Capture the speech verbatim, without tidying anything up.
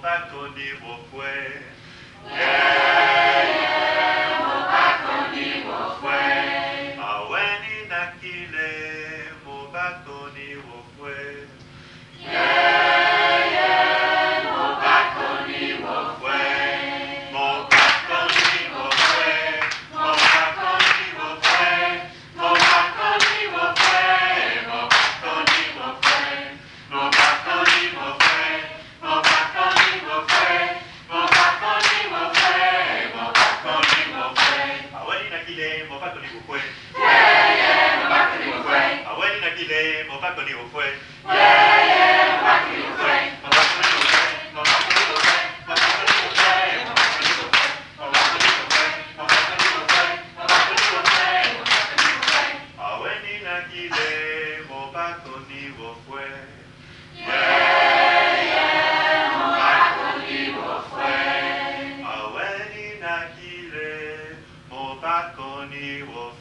bakoni wofwe. Yeah, yeah, mo bakoni wofwe. Aweni nakile, mo bakoni wofwe. Yeah, yeah, mo bakoni wofwe. Mo bakoni wofwe. Mo bakoni wofwe. Mo bakoni wofwe. Mo bakoni wofwe. Mo bakoni wofwe. Mo bakoni wofwe. Mo bakoni wofwe. Mo bakoni wofwe. Aweni nakile, mo bakoni wofwe. Yeah, yeah, mo bakoni wofwe. Aweni nakile, mo bakoni wofwe. Yeah, yeah, mo bakoni wofwe. Mo bakoni wofwe. Mo bakoni wofwe. Mo bakoni wofwe. Mo bakoni wofwe. Mo bakoni wofwe. Mo bakoni wofwe. Mo bakoni wofwe. Aweni nakile, mo bakoni wofwe. Yeah, yeah, mo bakoni wofwe. Aweni nakile, mo bakoni wofwe.